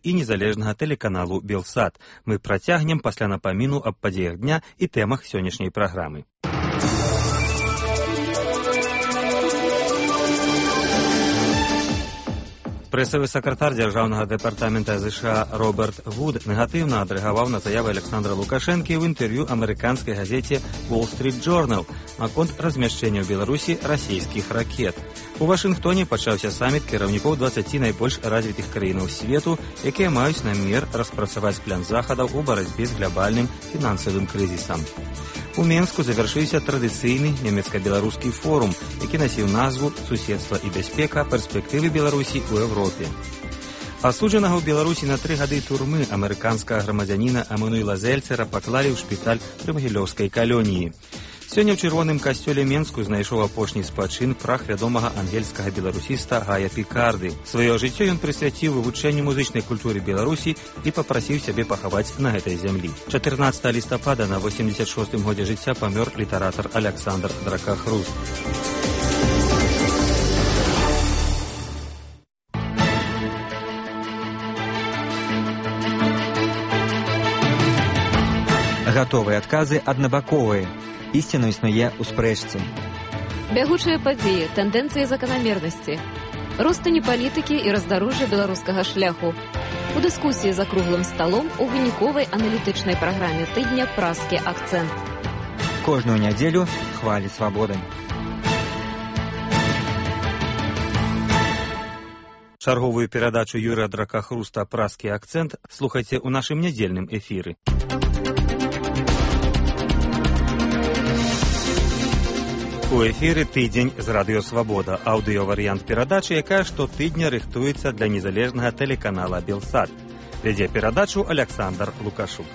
і незалежнага тэлеканалу «Белсат». Мы працягнем пасля напаміну аб падзеях дня і тэмах сённяшняй праграмы. Прэсавы сакратар дзяржаўнага дэпартамента ЗША Роберт Вуд негатыўна адрэагаваў на заявы Александра Лукашэнкі ў інтэрв'ю амерыканскай газеце Wall Street Journal наконт размяшчэння ў Беларусі расійскіх ракет. У Вашынгтоне пачаўся саміт кіраўнікоў 20 найбольш развітых краінаў свету, якія маюць намер распрацаваць план захадаў у барацьбе з глобальным фінансавым крызісам. У Менску завяршыўся традыцыйны нямецка-беларускі форум, які насіў назву «Суседства і бяспека. Перспектывы Беларусі ў Европе». Асуджанага ў Беларусі на 3 гады турмы амерыканскага грамадзяніна Эмануэла Зельцера паклалі ў шпіталь пры магілёўскай калоніі. Сёння ў чырвоным касцёле Менску знайшоў апошні спачын прах вядомага ангельскага беларусіста Гая Пікарды. Сваё жыццё ён прысвяціў вывучэнню музычнай культуры Беларусі і папрасіў сябе пахаваць на гэтай зямлі. 14 лістапада на 86-м годзе жыцця памёр літаратар Аляксандр Дракахруст. Гатовыя адказы аднабаковыя. Істина існуе ў спрэчцы. Бягучыя падзеі, тэндэнцыі заканамернасці, ростані палітыкі і раздарожжа беларускага шляху. У дыскусіі за круглым сталом у выніковай аналітычнай праграме тыдня «Празкі акцэнт». Кожную нядзелю хвалі свабоды. Чарговую перадачу Юрыя Дракахруста «Празкі акцэнт» слухайце ў нашым нядзельным эфіры. У эфіры «Тыдзень з радыё Свабода», аўдыёварыянт перадачы, якая штотыдня рыхтуецца для незалежнага тэлеканала «Белсат». Вядзе перадачу Александр Лукашук.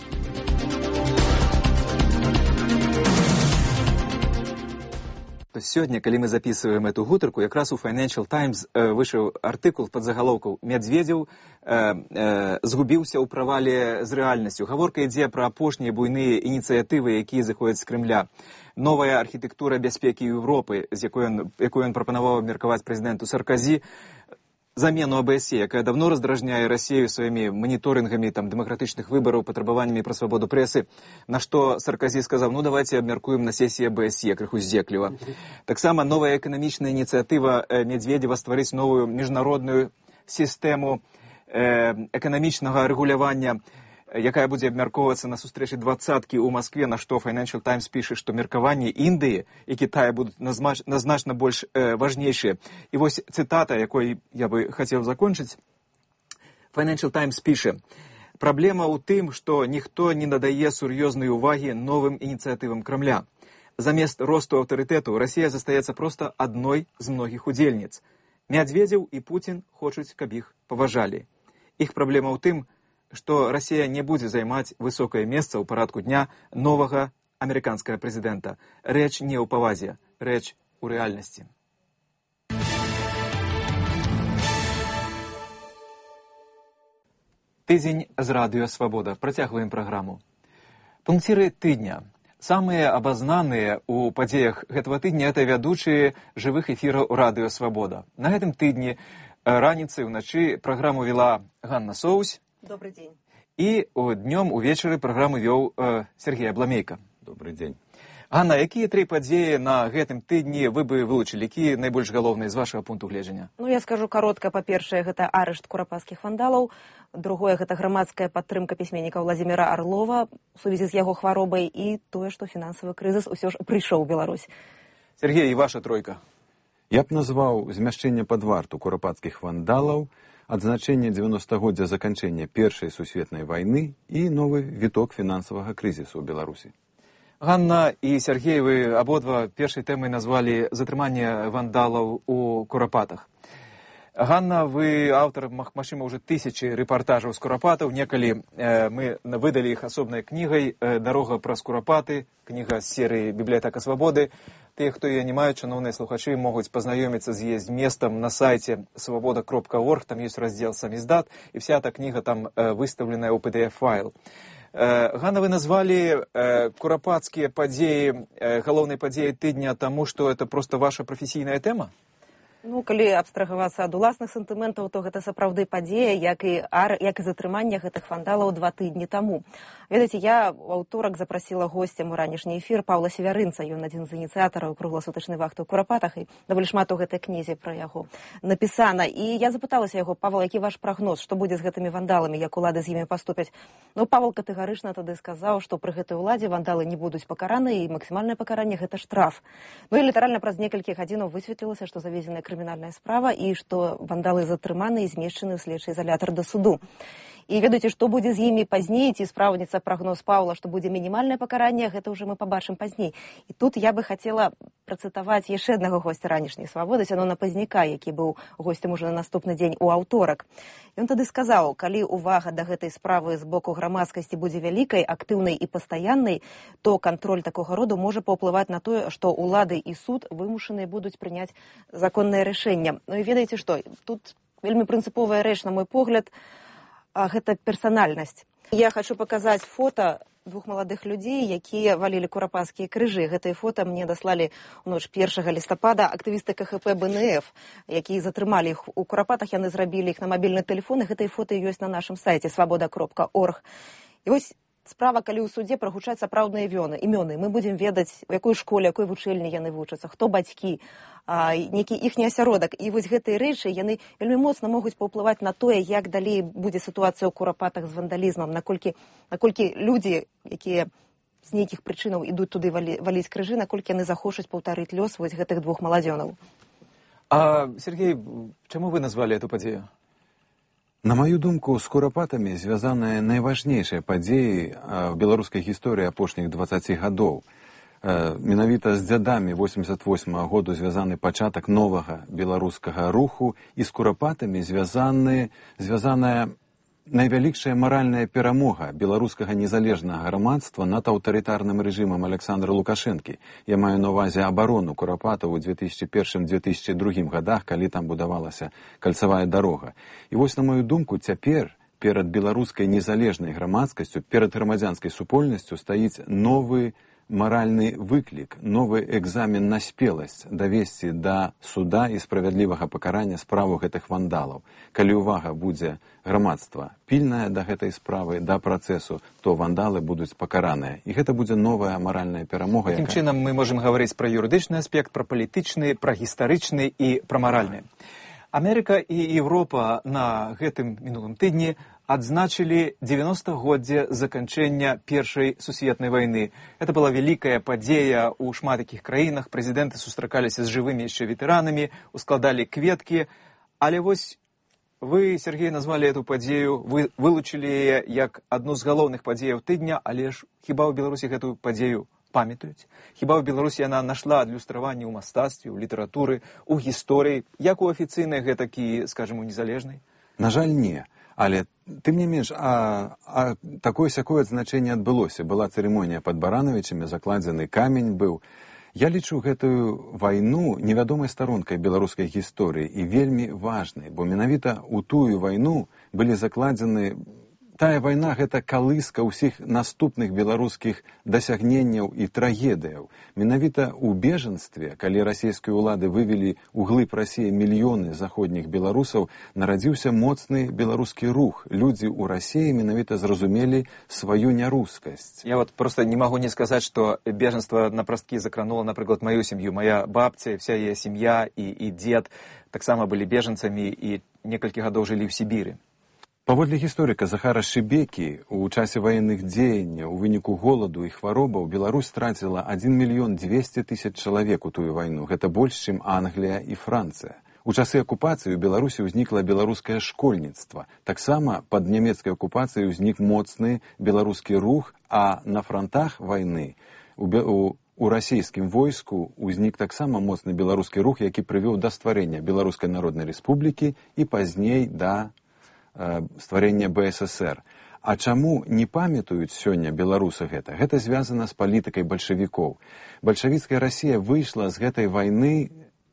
Сегодня, когда мы записываем эту гутарку, как раз у Financial Times вышел артикул под заголовком «Медведев згубіўся ў правале з рэальнасцю». Гаворка ідзе пра апошнія буйныя ініцыятывы, якія заходзяць з Крымля. Новая архітэктура бяспекі Еўропы, з якой ён прапанаваў абмеркаваць прэзідэнту Сарказі, замену АБСЕ, якая давно раздражняе Россию своими мониторингами демократичных выборов, потребованиями про свободу прессы, на что Саркозі сказал, ну давайте обмеркуем на сессии АБСЕ, крыху здзекліва. Так само новая экономичная инициатива Медведева стварыць новую международную систему экономичного регулявання, якая будзе абмяркоўвацца на сустрэчы двадцаткі ў Маскве, на што Financial Times піша, што меркаванні Індыі і Китая будуць значна больш важнейшыя. І вось цытата, якой я бы хацеў закончыць. Financial Times піша: «Праблема ў тым, што ніхто не надае сур'ёзнай увагі новым ініцыятывам Крамля. Замест росту аўтарытэту Расія застаецца проста адной з многіх удзельніц. Медведзеў і Путін хочуць, каб іх паважалі. Іх праблема ў тым, што Расія не будзе займаць высокае месца ў парадку дня новага амерыканскага прэзідэнта. Рэч не ў павазе, рэч у рэальнасці». Тыдзень з радыё Свабода. Працягваем праграму. Пункціры тыдня. Самыя абазнаныя ў падзеях гэтага тыдня это вядучыя жывых эфіраў радыё Свабода. На гэтым тыдні раніцай уначы праграму вела Ганна Соусь. Добрый день. И днем увечары праграму вёў Сергей Абламейка. Добрый день. Ганна, якія тры падзеі на гэтым тыдні вы бы вылучылі, якія найбольш галоўныя з вашага пункту гледжання? Ну, я скажу коротко. Па-першае, гэта арышт курапацкіх вандалаў. Другое, гэта грамадская падтрымка пісьменніка Владзіміра Арлова у сувязі з яго хваробай і тое, што фінансавы крызіс усё ж прыйшоў у Беларусь. Сергей, і ваша тройка? Я б назваў змяшчэнне пад варту курапацкіх вандалаў, адзначэнне 90-годдзя заканчэння Першай сусветнай вайны і новы віток фінансавага крызісу ў Беларусі. Ганна і Сергей, вы абодва першай тэмай назвалі затрыманне вандалаў у Курапатах. Ганна, вы аўтар, магчыма, уже тысячи рэпартажаў з Курапатаў. Некалі мы выдалі іх асобнай кнігай «Дарога праз Курапаты», кніга з серыі «Бібліятэка свабоды». Тыя, хто яе не маюць, шаноўныя слухачы, могуць пазнаёміцца з яе зместам на сайце свабода.орг, там ёсць раздзел «Самиздат», і вся эта кніга там выстаўленая ў PDF-файл. Ганна, вы назвалі курапацкія падзеі галоўнай падзеяй тыдня таму, што это просто ваша прафесійная тэма? Ну, калі абстрагавацца ад уласных сентыментаў, то гэта сапраўды падзея, як і затрыманне гэтых вандалаў 2 тыдні таму. Ведаеце, я ў аўторак запрасіла госцем у ранішні эфір Паўла Севярынца, ён адзін з ініцыятараў кругласутачнай вахты ў Курапатах, і даволі шмат у гэтай кнізе пра яго напісана. І я запыталася яго: Павел, які ваш прагноз, што будзе з гэтымі вандаламі, як улады з імі паступяць? Ну, Павел катэгарычна тады сказаў, што пры гэтай уладзе вандалы не будуць пакараны, і максімальнае пакаранне — гэта штраф. Ну і літаральна праз некалькі гадзінаў высветлілася, што завезеная крымінальная справа і што вандалы затрыманы і змешчаны ў следчы изалятар да суду. І ведаеце, што будзе з імі пазней, ці спраўдзіцца прагноз Паўла, што будзе мінімальнае пакаранне, гэта ўжо мы пабачым пазней. І тут я бы хацела працытаваць яшчэ аднаго госця ранішняй свабоды, Сянона Пазняка, які быў госцем ужо на наступны дзень у аўторак. Ён тады сказаў: калі ўвага да гэтай справы з боку грамадскасці будзе вялікай, актыўнай і пастаяннай, то кантроль такога роду можа паўплываць на тое, што ўлады і суд вымушаныя будуць прыняць законнае рашэнне. Ну і ведаеце што, тут вельмі прынцыповая рэч, на мой погляд, гэта персанальнасць. Я хочу паказаць фота 2 маладых людзей, якія валілі курапацкія крыжы. Гэтыя фота мне даслалі ў ноч 1 лістапада актывісты КХП БНФ, якія затрымалі іх у Курапатах. Яны зрабілі іх на мабільны тэлефон, і гэтыя фоты ёсць на нашым сайце swoboda.org. І вось справа, калі ў судзе прагучаць сапраўдныя імёны. Мы будзем ведаць, у якой школе, якой вучэльні яны вучацца, хто бацькі, некі іхні асяродак. І вось гэтыя рэчы, яны вельмі моцна могуць паўплываць на тое, як далей будзе сітуацыя ў Курапатах з вандалізмам, наколькі людзі, якія з нейкіх прычынаў ідуць туды валіць крыжы, наколькі яны захочуць паўтарыць лёс вось гэтых 2 маладзёнаў. А, Сергей, чаму вы назвалі эту падзею? На мою думку, з Курапатамі звязаныя найважнейшыя падзеі ў беларускай гісторыі апошніх 20 гадоў. Менавіта з дзядамі 88-го году звязаны пачатак новага беларускага руху, і з Курапатамі звязаная найвялікшая маральная перамога беларускага незалежнага грамадства над аўтарытарным рэжымам Александра Лукашэнкі. Я маю на ўвазе абарону Курапатаў у 2001-2002 годах, калі там будавалася кальцавая дарога. І вось, на мою думку, цяпер перад беларускай незалежнай грамадскасцю, перад грамадзянскай супольнасцю стаіць новы маральны выклік, новы экзамен на спеласць давесці да суда і справядлівага пакарання справу гэтых вандалаў. Калі ўвага будзе грамадства пільная да гэтай справы, да працэсу, то вандалы будуць пакараныя. І гэта будзе новая маральная перамога. Такім чынам мы можам гаварыць пра юрыдычны аспект, пра палітычны, пра гістарычны і пра маральны. Амерыка і Еўропа на гэтым мінулым тыдні адзначылі 90-годдзе заканчэння Першай сусветнай вайны. Это была вялікая падзея ў шмат якіх краінах. Прэзідэнты сустракаліся з жывымі яшчэ ветэранамі, ускладалі кветкі. Але вось вы, Сергей, назвалі эту падзею, вы вылучылі яе як адну з галоўных падзеяў тыдня, але ж хіба ў Беларусі гэтую падзею памятаюць? Хіба ў Беларусі яна нашла адлюстраванне ў мастацтве, ў літаратуры, у гісторыі, як у афіцыйнай, гэтак і, скажам, у незалежнай? На жаль, не. Але, тым не менш, такое-сякое адзначэнне адбылося. Была цырымонія пад Баранавічамі, закладзены камень быў. Я лічу гэтую вайну невядомай старонкай беларускай гісторыі і вельмі важнай, бо менавіта ў тую вайну былі закладзены... Тая вайна — гэта калыска ўсіх наступных беларускіх дасягненняў і трагедыяў. Менавіта ў бежанстве, калі расійскія ўлады вывелі ў глыб Расіі мільёны заходніх беларусаў, нарадзіўся моцны беларускі рух. Людзі ў Расіі менавіта зразумелі сваю нярускасць. Я вот просто не могу не сказаць, што бежанство напрасткі закранула, напрыклад, маю сям'ю. Моя бабця, вся яе сям'я і дзед таксама былі бежанцамі і некалькі гадоў жылі ў Сібіры. Паводле гісторыка Захара Шыбекі, у часе ваенных дзеянняў, у выніку голаду і хваробаў Беларусь страціла 1 200 000 чалавек у тую вайну. Гэта больш, чым Англія і Францыя. У часы акупацыі ў Беларусі ўзнікла беларускае школьніцтва. Таксама пад нямецкай акупацыяй узнік моцны беларускі рух, а на франтах вайны у расійскім войску ўзнік таксама моцны беларускі рух, які прывёў да стварэння Беларускай Народнай Рэспублікі і пазней да стварэння БССР. А чаму не памятаюць сёння беларусы гэта? Гэта звязана з палітыкай бальшавікоў. Бальшавіцкая Расія выйшла з гэтай вайны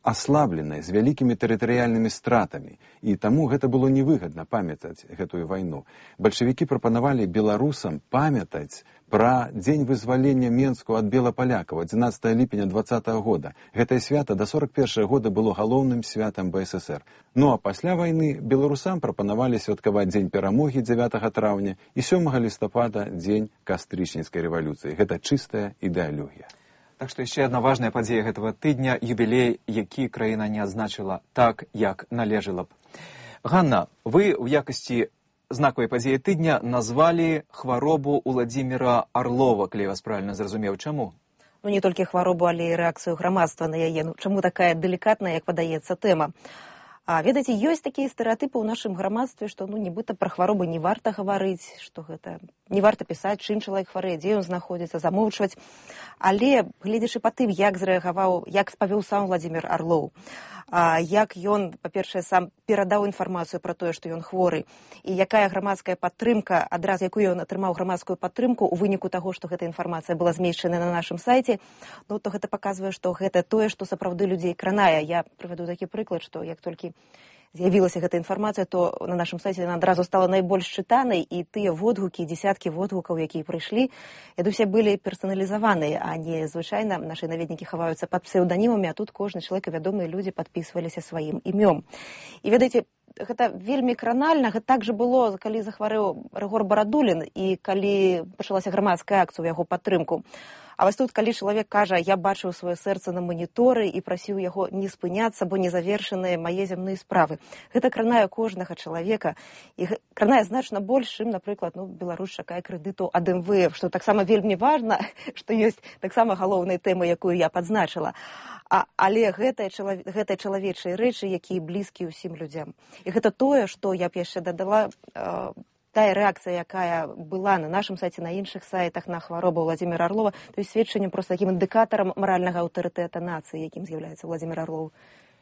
аслабленай, з вялікімі тэрытарыяльнымі стратамі. І таму гэта было невыгадна памятаць гэтую вайну. Бальшавікі прапанавалі беларусам памятаць пра дзень вызвалення Менску ад белапалякаў 11 ліпеня 20-го года. Гэтае свята да 41-го года было галоўным святам БССР. Ну а пасля вайны беларусам прапанавалі святкаваць дзень перамогі 9 траўня і 7 лістапада дзень кастрычніцкай рэвалюцыі. Гэта чыстая ідэалогія. Так што яшчэ адна важная падзея гэтага тыдня – юбілей, які краіна не адзначыла так, як належала б. Ганна, вы ў якасці знакавай падзеі тыдня назвалі хваробу Уладзіміра Арлова, калі я вас правільна зразумеў. Чаму? Ну, не толькі хваробу, але і рэакцыю грамадства на яе. Ну, чаму такая далікатная, як падаецца, тэма? Ведаеце, ёсць такія стэрэатыпы ў нашым грамадстве, што нібыта пра хваробы не варта гаварыць, што гэта не варта пісаць, чым чалавек хварэе, дзе ён знаходзіцца, замоўчваць. Але, гледзячы па тым, як зрэагаваў, як павёў сам Уладзімір Арлоў, як ён, па-першае, сам перадаў інфармацыю пра тое, што ён хворы, і якая грамадская падтрымка, адразу якую ён атрымаў грамадскую падтрымку ў выніку таго, што гэта інфармацыя была змешчана на нашым сайце, то гэта паказвае, што гэта тое, што сапраўды людзей кранае. Я прывяду такі прыклад, што як толькі з'явілася гэта інфармацыя, то на нашым сайце яна адразу стала найбольш чытанай, і тыя водгукі, дзесяткі водгукаў, якія прыйшлі, усе былі персаналізаваныя, а не звычайна нашы наведнікі хаваюцца пад псеўданімамі, а тут кожны чалавек і вядомыя людзі падпісваліся сваім імём. І ведаеце, гэта вельмі кранальна, гэта так жа было, калі захварэў Рыгор Барадулін і калі пачалася грамадская акцыя ў яго падтрымку. А вось тут, калі чалавек кажа, я бачыў сваё сэрца на маніторы і прасіў яго не спыняцца, бо незавершаныя мае зямныя справы. Гэта кранае кожнага чалавека і кранае значна больш, чым, напрыклад, Беларусь чакае крэдыту ад МВФ, што таксама вельмі важна, што ёсць таксама галоўная тэма, якую я падзначыла. Але гэта чалавечыя рэчы, якія блізкія ўсім людзям. І гэта тое, што я б яшчэ дадала, тая рэакцыя, якая была на нашым сайце, на іншых сайтах на хваробу Уладзіміра Арлова, то есть сведчаннем проста такім індыкатарам маральнага аўтарытэта нацыі, якім з'яўляецца Уладзімір Арлоў.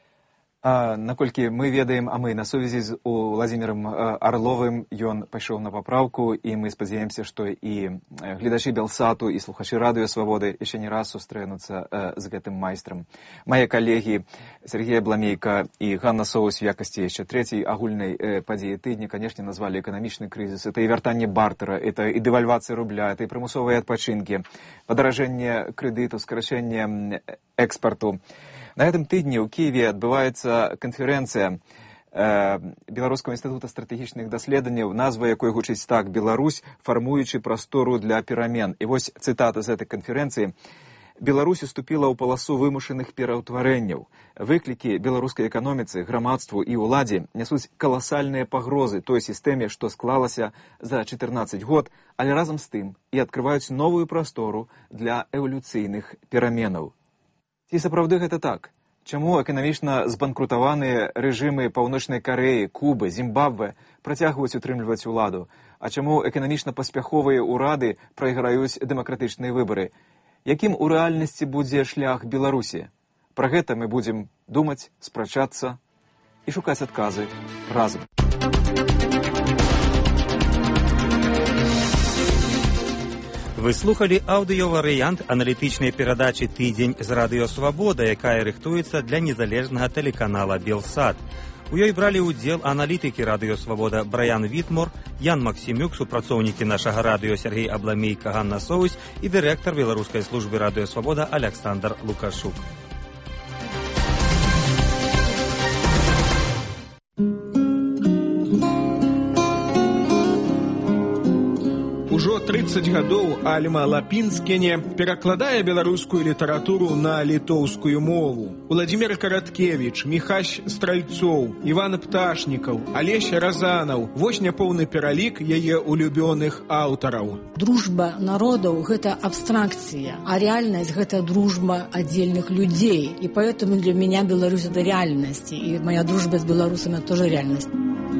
Наколькі мы ведаем, а мы на сувязі з Уладзімірам Арловым, ён пайшоў на папраўку, і мы спадзяемся, што і гледачы Белсату, і слухачы Радыё Свабоды яшчэ не раз сустрэнуцца з гэтым майстрам. Мае калегі Сергей Бламейка і Ганна Соус в якасці яшчэ трэцяй агульнай падзеі тыдня, канешне, назвалі эканамічны крызіс. Это і вяртанне бартера, это і дэвальвацыя рубля, это і прымусовыя адпачынкі, падаражэнне крэдыту, скарачэнне экспарту. На гэтым тыдні ў Кіеве адбываецца канферэнцыя Беларускага інстытута стратэгічных даследаванняў, назва якой гучыць так: «Беларусь, фармуючы прастору для перамен». І вось цытата з гэтай канферэнцыі. Беларусь уступіла ў паласу вымушаных пераўтварэнняў. Выклікі беларускай эканоміцы, грамадству і ўладзе нясуць каласальныя пагрозы той сістэме, што склалася за 14 год, але разам з тым і адкрываюць новую прастору для эвалюцыйных пераменаў. Ці сапраўды гэта так? Чаму эканамічна збанкрутаваныя рэжымы Паўночнай Карэі, Кубы, Зімбабве працягваюць утрымліваць уладу? А чаму эканамічна паспяховыя ўрады прайграюць дэмакратычныя выбары? Якім у рэальнасці будзе шлях Беларусі? Пра гэта мы будзем думаць, спрачацца і шукаць адказы разам. Вы слухали аўдыёварыянт аналітычнай перадачы «Тыдзень з Радыё Свабода», якая рыхтуецца для незалежнага тэлеканала «Белсат». У ёй бралі ўдзел аналітыкі Радыё Свабода Браян Вітмор, Ян Максімюк, супрацоўнікі нашага радыё Сергей Абламейка, Ганна Соусь і дырэктар беларускай службы Радыё Свабода Аляксандр Лукашук. Ужо 30 гадоў Альма Лапінскене перакладае беларускую літаратуру на літоўскую мову. Уладзімір Караткевіч, Міхась Стральцоў, Іван Пташнікаў, Алесь Разанаў. Вось няпоўны пералік яе улюбёных аўтараў. Дружба народаў – гэта абстракцыя, а реальнасць – гэта дружба аддзельных людзей. И поэтому для меня Беларусь – это реальность. И моя дружба с белорусами – тоже реальность.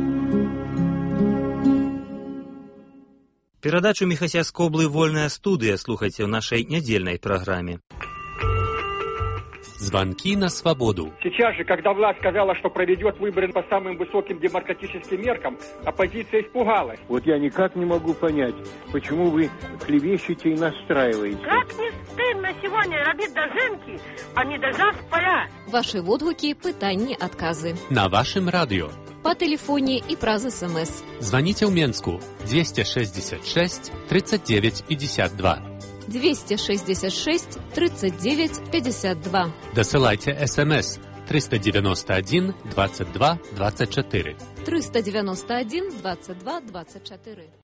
Перадачу Міхася Скоблы «Вольная студыя» слухайце ў нашай нядзельнай праграме. Звонки на свободу. Сейчас же, когда власть сказала, что проведет выборы по самым высоким демократическим меркам, оппозиция испугалась. Вот я никак не могу понять, почему вы клевещете и настраиваете. Как не стыдно сегодня робить дожинки, а не дожав поля. Ваши водгуки, пытанні, отказы. На вашем радио. По телефоне и праз СМС. Звоните в Менску 266 39 52. 266 39 52. Досылайте СМС 391 22 24. 391 22 24.